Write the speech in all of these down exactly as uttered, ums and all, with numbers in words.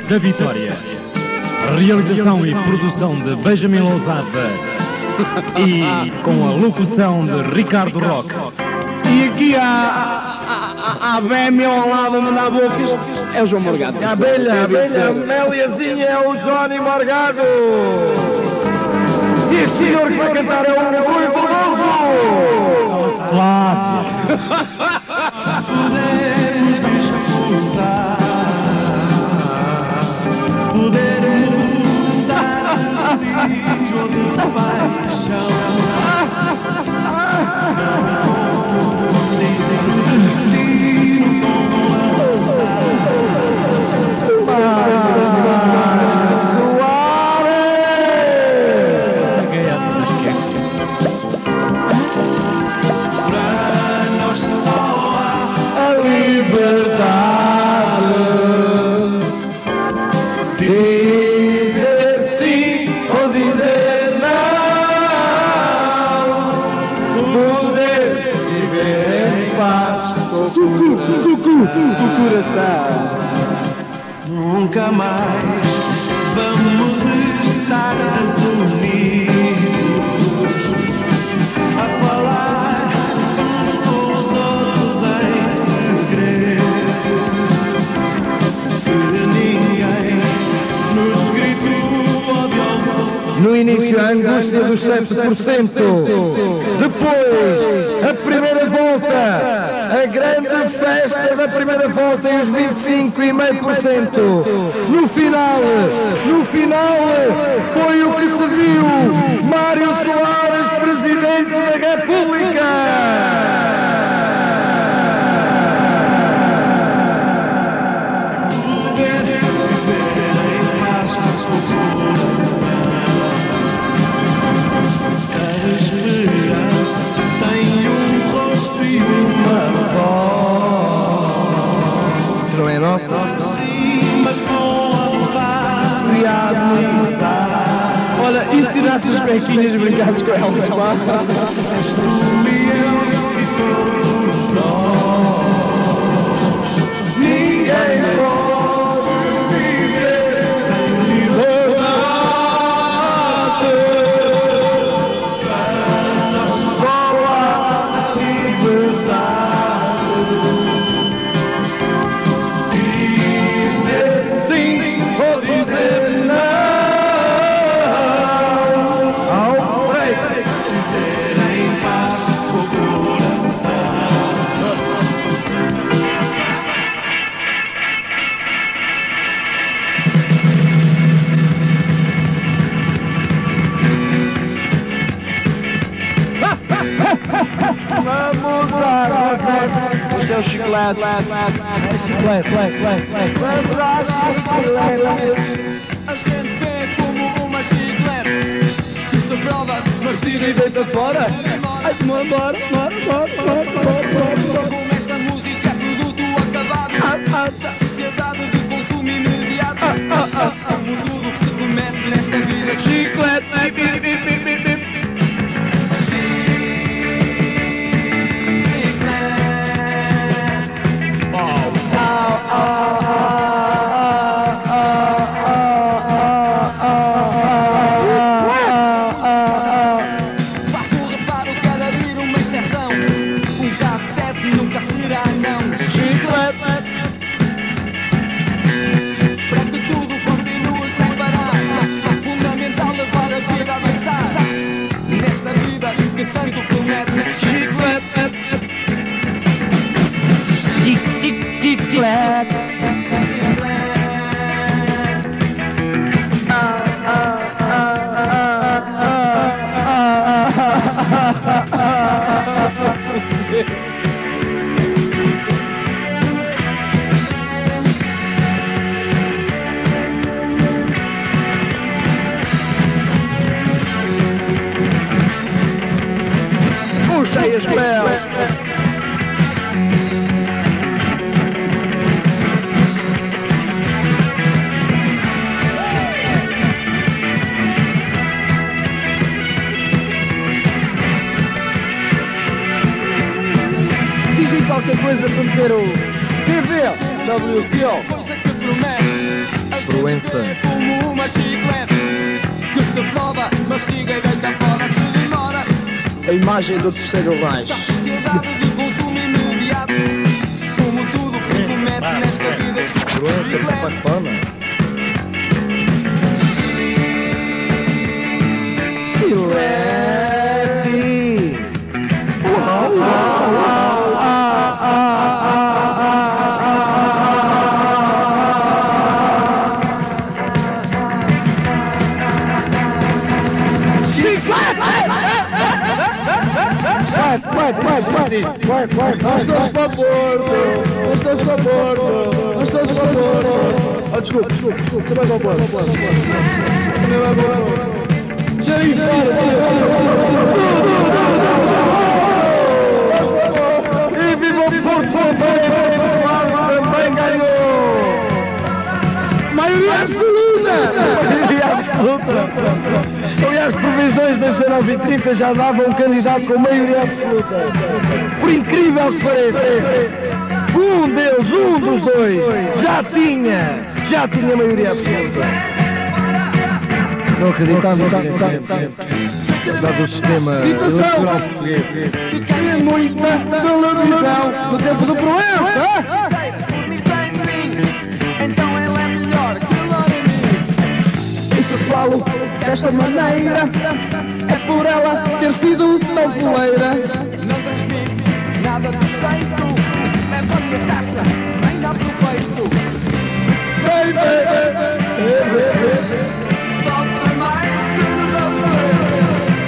da Vitória. Realização e produção de Benjamin Lousada e com a locução de Ricardo Roque. E aqui há a abelha ao lado a mandar bocas, é o João Morgado. A abelha, a abelha, a meliazinha é o Johnny Morgado. E este senhor que vai cantar é o Rui Veloso. Flávio. Podemos disputar, podemos dar frio de paixão. Nunca mais vamos estar desunidos a falar uns com os outros em segredo, que ninguém nos gritou odioso. No início a angústia dos sete por cento, depois a primeira volta, a grande festa da primeira volta e os vinte e cinco vírgula cinco por cento. No final, no final foi o que se viu, Mário Soares, Presidente da República. Olha, e se tirasses as pequinhas e brincasses com elas, pá? Ninguém pode viver sem liberdade. Só há liberdade. Dizer sim ou dizer não. Vamos à Este é o chiclete. É chiclete, chiclete, chiclete. Vamos à chiclete. A gente vê como uma chiclete que se prova, mas tira e deita fora. Ai, bora, bora, bora, bora, bora, bora. Como esta música é produto acabado da sociedade de consumo imediato. Como tudo que se comete nesta vida. Chiclete, bip, bip, bip, bip, bip. Tanto promete chiclete. Tic, tic, tic, clac. Puxei as peles. Dizem qualquer coisa para meter o T V W C O. Coisa que promete. Proença. É como uma chiclete que se prova, mastiga e deita fora se demora. A imagem do terceiro Da Reich. sociedade de consumo imediato, como tudo que se comete nesta vida. Proença, Copacabana. Chiclete. Uau, uau, uau, ah, ah, ah, Vai, vai, vai, vai, vai, nós estamos para Porto, nós estamos para Porto, nós estamos para Porto. Ah, desculpa, desculpa, desculpa, você vai para Porto. Você vai para Porto. Jair, e viva o Porto, também ganhou. Maioria absoluta. Maioria absoluta. Aliás, previsões das dezenove e trinta já davam um candidato com maioria absoluta. Por incrível que pareça, um deles, um dos dois, já tinha, já tinha maioria absoluta. Não acreditava, dado o sistema eleitoral português. É muita televisão no tempo do Proença. Então ele é melhor que o Loremi. E se falo desta maneira, é por ela ter sido tão fuleira. Não transmite nada de jeito, leva-lhe a caixa, nem dá proveito. Vem, vem, vem, vem. Sofre mais que você.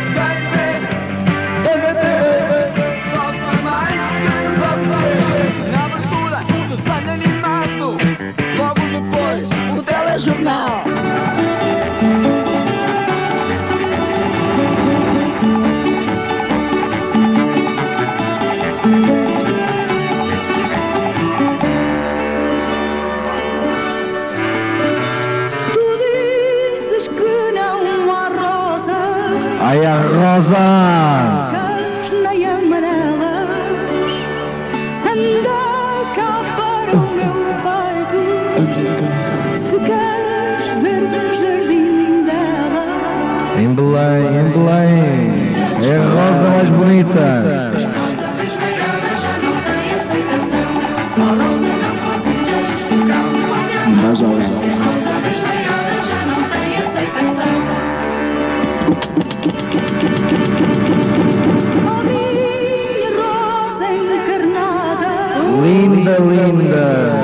Vem, vem, sofre mais que você. Na abertura, o desenho animado. Logo depois, o telejornal. Ai, a Rosa! Nem amarelas, anda cá para o meu peito. Se queres ver o jardim dela, Em Belém, em Belém, é a rosa mais bonita. mas olha, já não tem aceitação. Oh, minha rosa encarnada, Linda, linda.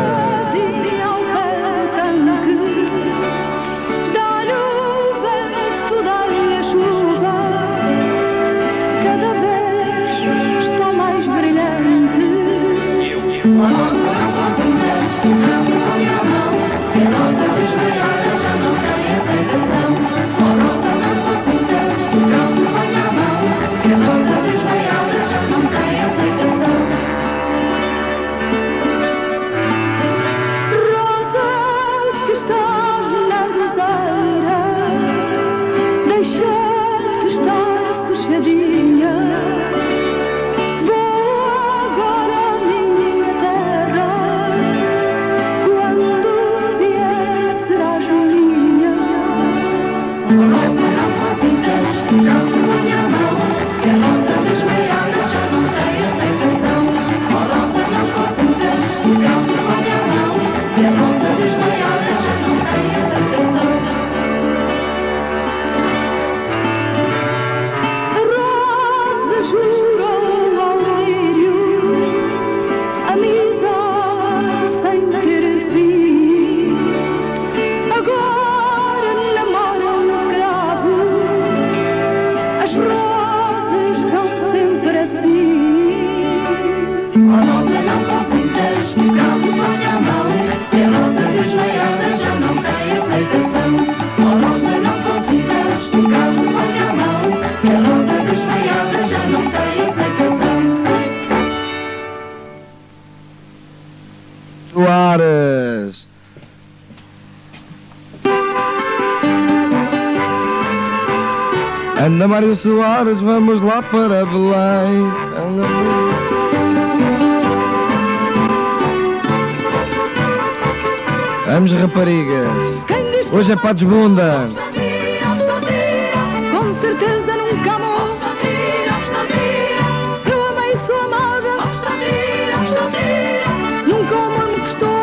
Soares. Anda Mário Soares, vamos lá para Belém. Anda... Vamos raparigas. Hoje é para a desbunda. Com certeza nunca amou. Eu amei sua amada. Nunca o amor me custou.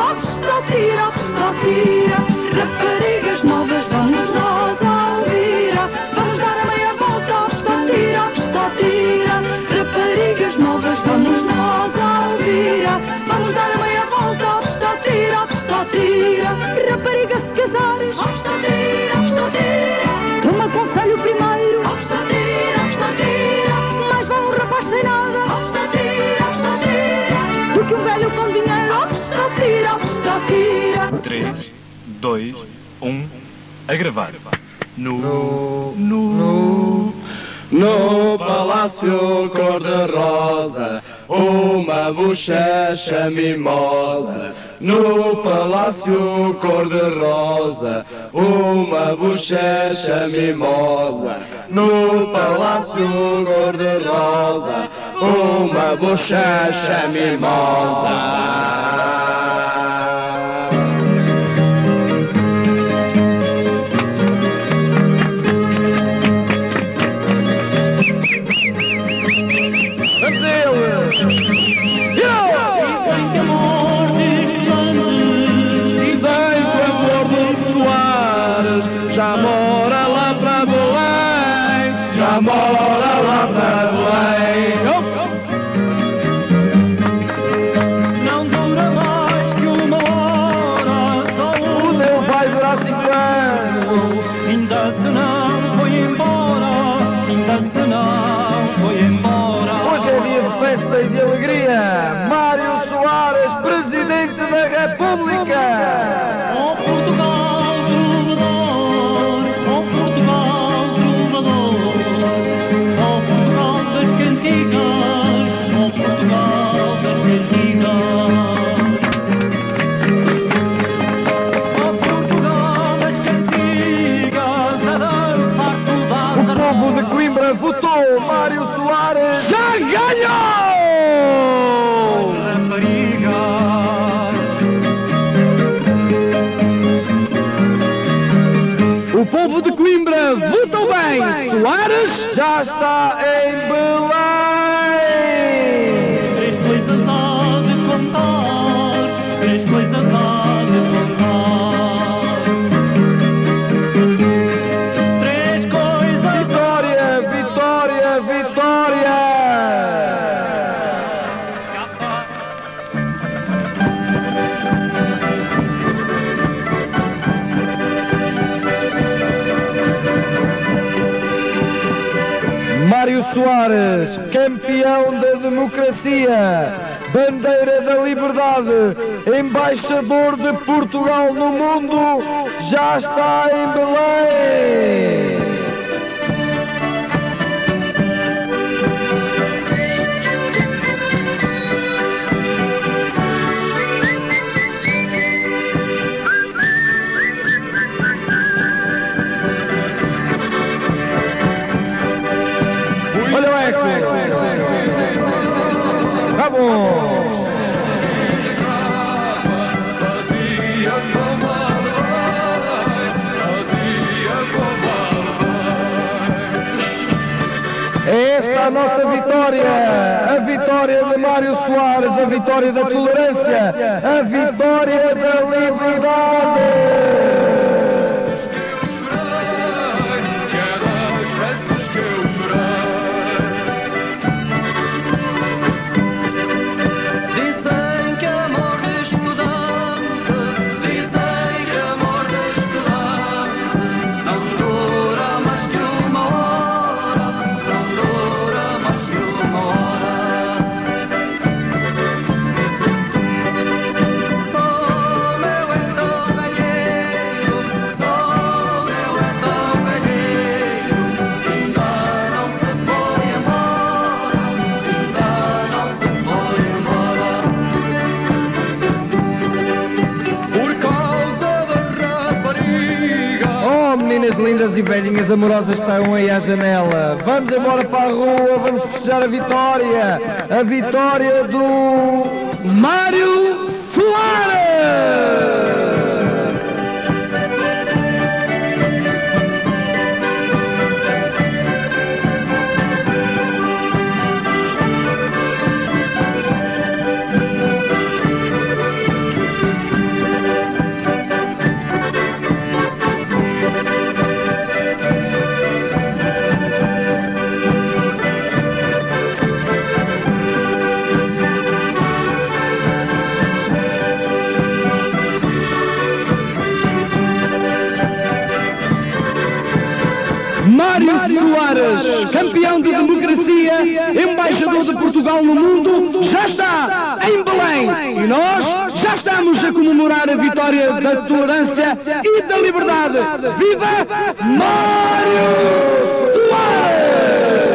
Raparigas novas, vamos nós a ouvir. Vamos dar a meia volta. Raparigas novas, vamos nós a ouvir. Vamos dar a meia volta. Rapariga, se casares, toma conselho primeiro. Mais vale um rapaz sem nada do que um velho com dinheiro. três, dois, um, a gravar. No, No, no, no palácio cor-de-rosa, uma bochecha mimosa. No palácio cor-de-rosa, uma bochecha mimosa. No palácio cor-de-rosa, uma bochecha mimosa. Já mora lá para Belém, já mora lá para Belém. Não dura mais que uma hora, só O meu vai durar cinco anos. ainda se não foi embora, ainda se não foi embora. Hoje é dia de festa e de alegria. Mário Soares, Presidente da República. Oh Portugal trovador, oh Portugal trovador, oh Portugal das cantigas, oh Portugal das cantigas, oh Portugal das cantigas, a dançar toda a O povo de Coimbra votou Mário Soares. Já ganhou! rapariga. O povo de Coimbra votou bem. Soares já está em Belém. Três coisas há de contar, três coisas há de contar. Três coisas. Vitória, vitória, vitória. Mário Soares, campeão da democracia, bandeira da liberdade, embaixador de Portugal no mundo, já está em Belém. Olha o eco. Vamos. É esta a nossa vitória, a vitória de Mário Soares, a vitória da tolerância, a vitória da liberdade. Dizem que amor de estudante, dizem que amor de estudante não dura mais que uma hora, não dura mais que uma hora. Sou meu então velheiro, sou meu então velheiro, ainda não se foi embora, ainda não se foi embora. Por causa da rapariga. Oh, meninas lindas e velhinhas amorosas estão aí à janela. Vamos embora para a rua, vamos festejar a vitória. A vitória do Mário Soares! Mário Soares, campeão de democracia, embaixador de Portugal no mundo, já está em Belém. E nós já estamos a comemorar a vitória da tolerância e da liberdade. Viva Mário Soares!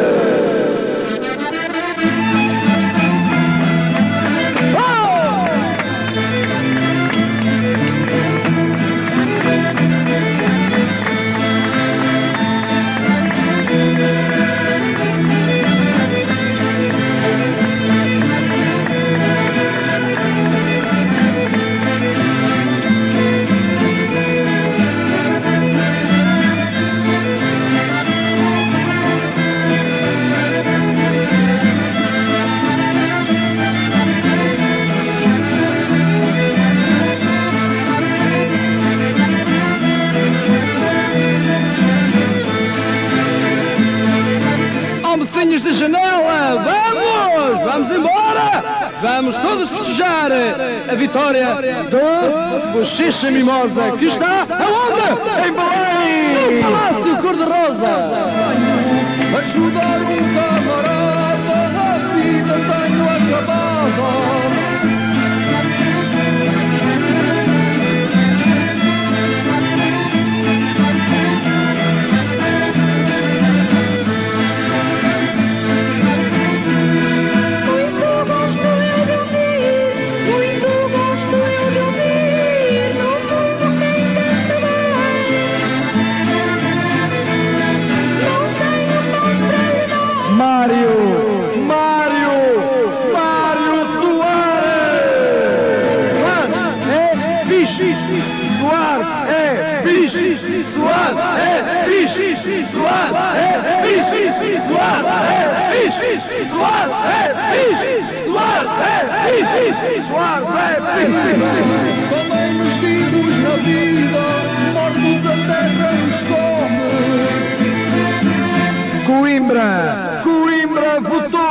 De janela, vamos, vamos embora, vamos todos festejar a vitória do Bochecha Mimosa, que está aonde? Em Belém, no Palácio Cor-de-Rosa. Ajudar um camarada, a vida tenho acabado. Mário, Mário, Mário Soares! É fixe, Soares é fixe, Soares é fixe, Soares é fixe, Soares é fixe, Soares é fixe, Soares é fixe, Soares é fixe. Comemos vivos na vida, mortos a terra nos come. Coimbra, Coimbra votou